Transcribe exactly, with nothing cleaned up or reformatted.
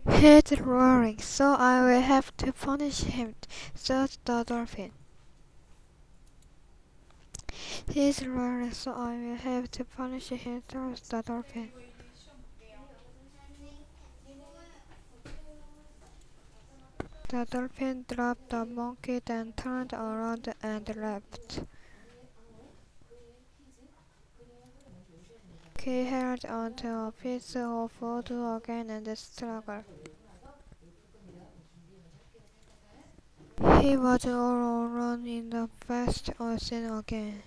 He's roaring, so I will have to punish him, said the dolphin. He's roaring, so I will have to punish him, said the dolphin. The dolphin dropped the monkey, then turned around and left. He held onto a piece of wood again and struggled. He was all alone in the vast ocean again.